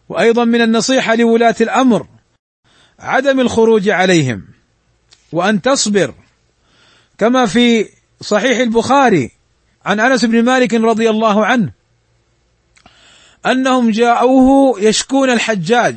وأيضا من النصيحة لولاة الأمر عدم الخروج عليهم، وأن تصبر، كما في صحيح البخاري عن أنس بن مالك رضي الله عنه أنهم جاءوه يشكون الحجاج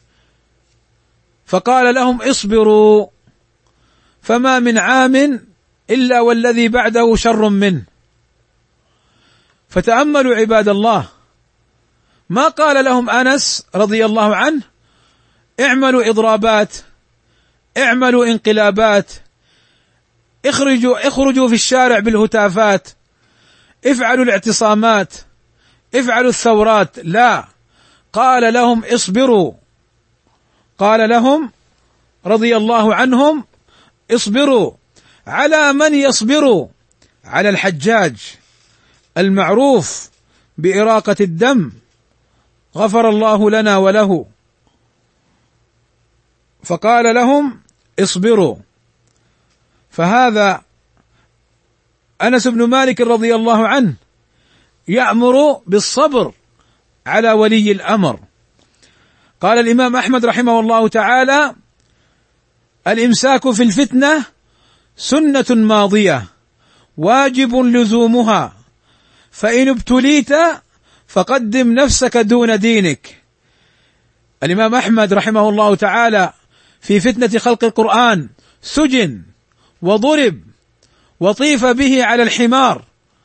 فقال لهم اصبروا فما من عام إلا والذي بعده شر منه. فتأملوا عباد الله، ما قال لهم أنس رضي الله عنه اعملوا إضرابات، اعملوا انقلابات، اخرجوا في الشارع بالهتافات، افعلوا الاعتصامات، افعلوا الثورات، لا، قال لهم اصبروا، قال لهم رضي الله عنهم اصبروا. على من يصبروا؟ على الحجاج المعروف بإراقة الدم، غفر الله لنا وله، فقال لهم اصبروا. فهذا أنس بن مالك رضي الله عنه يأمر بالصبر على ولي الأمر. قال الإمام أحمد رحمه الله تعالى: الإمساك في الفتنة سنة ماضية واجب لزومها، فإن ابتليت فقدم نفسك دون دينك. الإمام أحمد رحمه الله تعالى في فتنة خلق القرآن سجن وضرب وطيف به على الحمار،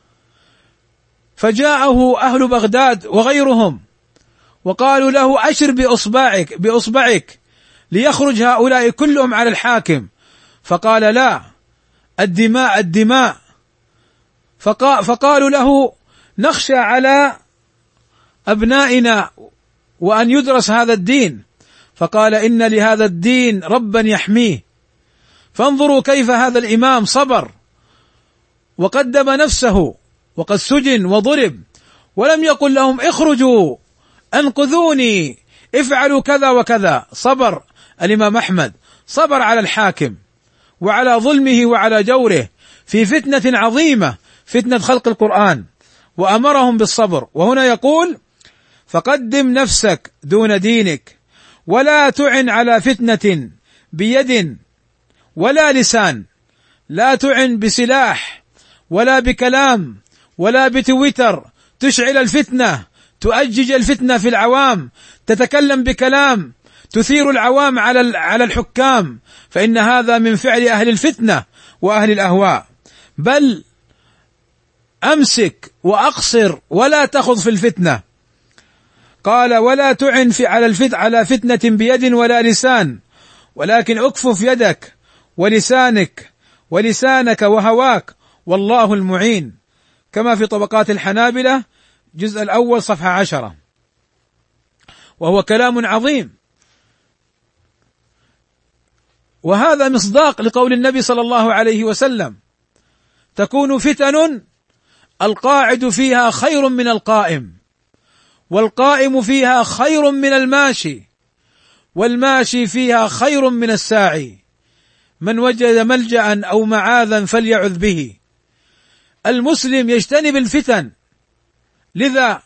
فجاءه أهل بغداد وغيرهم وقالوا له أشر بإصبعك ليخرج هؤلاء كلهم على الحاكم، فقال لا، الدماء الدماء. فقالوا له نخشى على أبنائنا وأن يدرس هذا الدين، فقال إن لهذا الدين ربا يحميه. فانظروا كيف هذا الإمام صبر وقدم نفسه وقد سجن وضرب، ولم يقل لهم اخرجوا انقذوني افعلوا كذا وكذا. صبر الإمام أحمد، صبر على الحاكم وعلى ظلمه وعلى جوره في فتنة عظيمة، فتنة خلق القرآن، وأمرهم بالصبر. وهنا يقول: فقدم نفسك دون دينك، ولا تعن على فتنة بيد ولا لسان، لا تعن بسلاح ولا بكلام ولا بتويتر تشعل الفتنة، تؤجج الفتنة في العوام، تتكلم بكلام تثير العوام على الحكام، فإن هذا من فعل أهل الفتنة وأهل الأهواء. بل أمسك وأقصر ولا تخض في الفتنة. قال: ولا تعن على فتنة بيد ولا لسان، ولكن اكفف يدك ولسانك وهواك والله المعين، كما في طبقات الحنابلة جزء الأول صفحة 10. وهو كلام عظيم، وهذا مصداق لقول النبي صلى الله عليه وسلم: تكون فتن القاعد فيها خير من القائم، والقائم فيها خير من الماشي، والماشي فيها خير من الساعي، من وجد ملجأ أو معاذا فليعذ به. المسلم يجتنب الفتن. لذا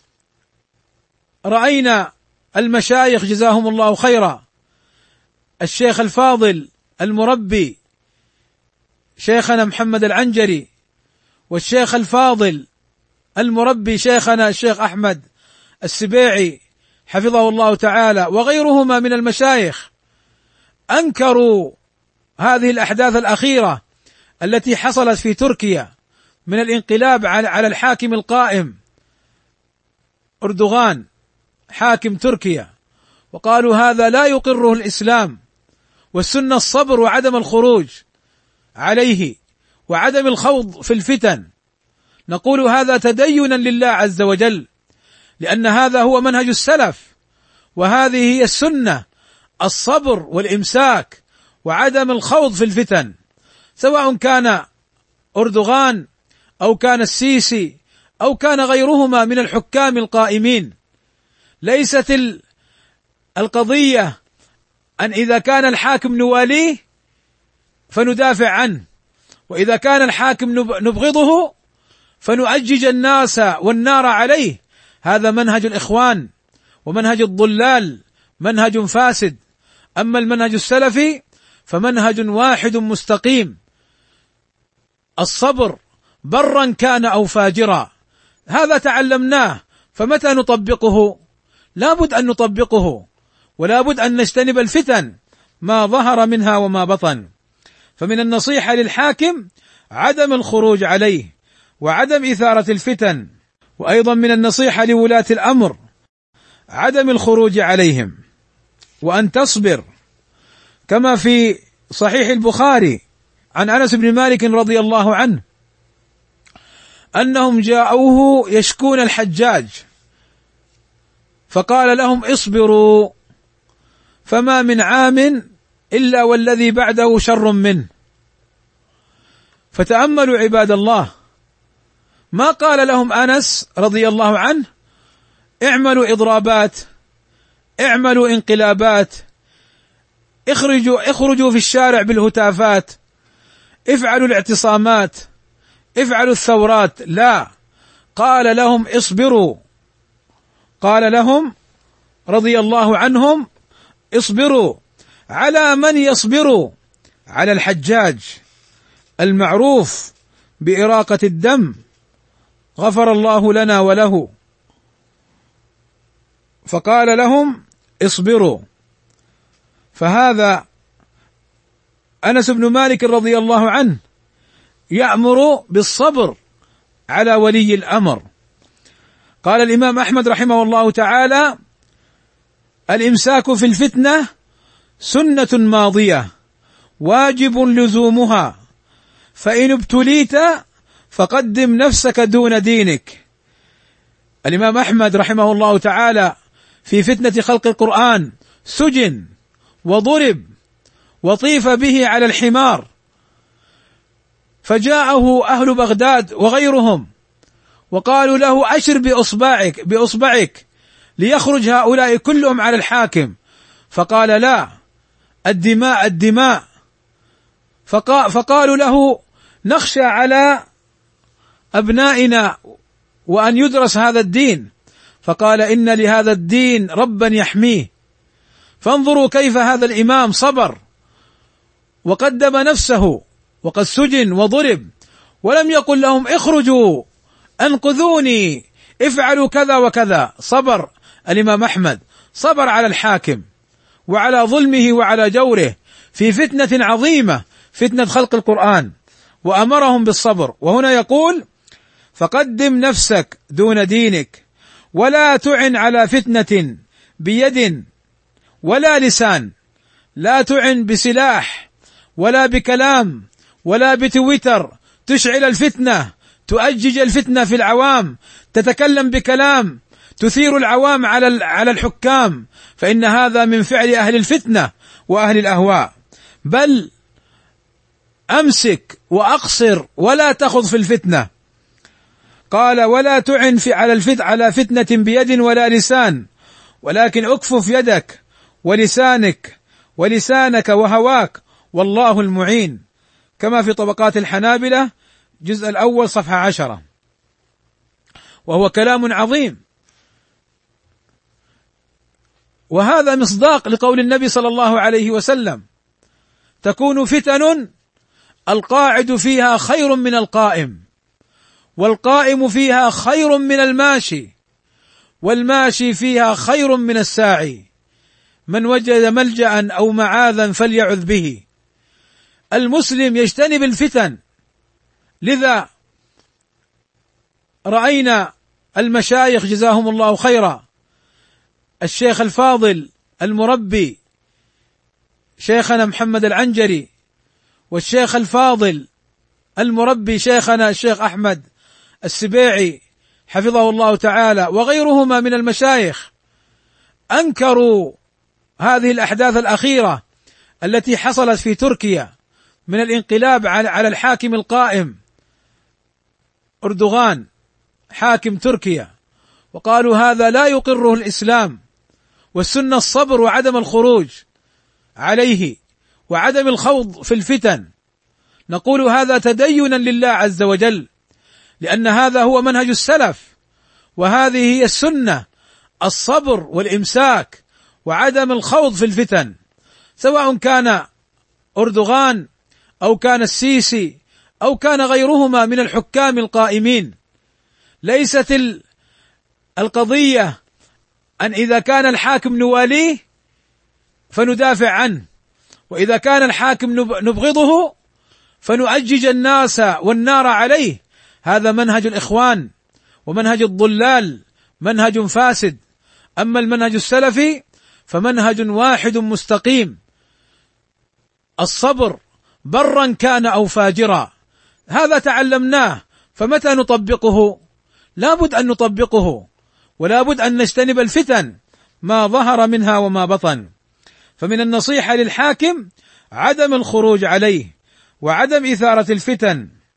رأينا المشايخ جزاهم الله خيرا، الشيخ الفاضل المربي شيخنا محمد العنجري، والشيخ الفاضل المربي شيخنا الشيخ أحمد السبيعي حفظه الله تعالى، وغيرهما من المشايخ، أنكروا هذه الأحداث الأخيرة التي حصلت في تركيا من الانقلاب على الحاكم القائم أردوغان حاكم تركيا، وقالوا هذا لا يقره الإسلام، والسنة الصبر وعدم الخروج عليه وعدم الخوض في الفتن. نقول هذا تدينا لله عز وجل، لأن هذا هو منهج السلف، وهذه هي السنة، الصبر والإمساك وعدم الخوض في الفتن، سواء كان أردوغان أو كان السيسي أو كان غيرهما من الحكام القائمين. ليست القضية أن إذا كان الحاكم نواليه فندافع عنه، وإذا كان الحاكم نبغضه فنؤجج الناس والنار عليه. هذا منهج الإخوان ومنهج الضلال منهج فاسد، أما المنهج السلفي فمنهج واحد مستقيم، الصبر برا كان أو فاجرا. هذا تعلمناه، فمتى نطبقه؟ لابد أن نطبقه، ولابد أن نجتنب الفتن ما ظهر منها وما بطن. فمن النصيحة للحاكم عدم الخروج عليه وعدم إثارة الفتن، وأيضا من النصيحة لولاة الأمر عدم الخروج عليهم، وأن تصبر، كما في صحيح البخاري عن أنس بن مالك رضي الله عنه أنهم جاءوه يشكون الحجاج فقال لهم اصبروا فما من عام إلا والذي بعده شر منه. فتأملوا عباد الله، ما قال لهم أنس رضي الله عنه اعملوا إضرابات، اعملوا انقلابات، اخرجوا في الشارع بالهتافات، افعلوا الاعتصامات، افعلوا الثورات، لا، قال لهم اصبروا، قال لهم رضي الله عنهم اصبروا. على من يصبروا؟ على الحجاج المعروف بإراقة الدم، غفر الله لنا وله، فقال لهم اصبروا. فهذا أنس بن مالك رضي الله عنه يأمر بالصبر على ولي الأمر. قال الإمام أحمد رحمه الله تعالى الإمساك في الفتنة سنة ماضية واجب لزومها، فإن ابتليت فقدم نفسك دون دينك. الإمام أحمد رحمه الله تعالى في فتنة خلق القرآن سجن وضرب وطيف به على الحمار، فجاءه أهل بغداد وغيرهم وقالوا له أشر بإصبعك ليخرج هؤلاء كلهم على الحاكم، فقال لا، الدماء الدماء. فقالوا له نخشى على أبنائنا وأن يدرس هذا الدين، فقال إن لهذا الدين ربا يحميه. فانظروا كيف هذا الإمام صبر وقدم نفسه وقد سجن وضرب، ولم يقل لهم اخرجوا انقذوني افعلوا كذا وكذا. صبر الإمام أحمد، صبر على الحاكم وعلى ظلمه وعلى جوره في فتنة عظيمة، فتنة خلق القرآن، وأمرهم بالصبر. وهنا يقول فقدم نفسك دون دينك، ولا تعن على فتنة بيد ولا لسان، لا تعن بسلاح ولا بكلام ولا بتويتر تشعل الفتنة، تؤجج الفتنة في العوام، تتكلم بكلام تثير العوام على الحكام، فإن هذا من فعل أهل الفتنة وأهل الأهواء. بل أمسك وأقصر ولا تخض في الفتنة. قال ولا تعن على فتنة بيد ولا لسان، ولكن اكفف يدك ولسانك وهواك والله المعين، كما في طبقات الحنابلة جزء الأول صفحة 10. وهو كلام عظيم، وهذا مصداق لقول النبي صلى الله عليه وسلم تكون فتن القاعد فيها خير من القائم، والقائم فيها خير من الماشي، والماشي فيها خير من الساعي، من وجد ملجأ أو معاذا فليعذ به. المسلم يجتنب الفتن. لذا رأينا المشايخ جزاهم الله خيرا، الشيخ الفاضل المربي شيخنا محمد العنجري، والشيخ الفاضل المربي شيخنا الشيخ أحمد السبيعي حفظه الله تعالى، وغيرهما من المشايخ، أنكروا هذه الأحداث الأخيرة التي حصلت في تركيا من الانقلاب على الحاكم القائم أردوغان حاكم تركيا، وقالوا هذا لا يقره الإسلام، والسنة الصبر وعدم الخروج عليه وعدم الخوض في الفتن. نقول هذا تدينا لله عز وجل، لأن هذا هو منهج السلف، وهذه هي السنة الصبر والإمساك وعدم الخوض في الفتن، سواء كان أردوغان أو كان السيسي أو كان غيرهما من الحكام القائمين. ليست القضية أن إذا كان الحاكم نواليه فندافع عنه، وإذا كان الحاكم نبغضه فنؤجج الناس والنار عليه. هذا منهج الإخوان ومنهج الضلال، منهج فاسد. أما المنهج السلفي فمنهج واحد مستقيم، الصبر برا كان أو فاجرا. هذا تعلمناه، فمتى نطبقه؟ لابد أن نطبقه، ولابد أن نجتنب الفتن ما ظهر منها وما بطن. فمن النصيحة للحاكم عدم الخروج عليه وعدم إثارة الفتن،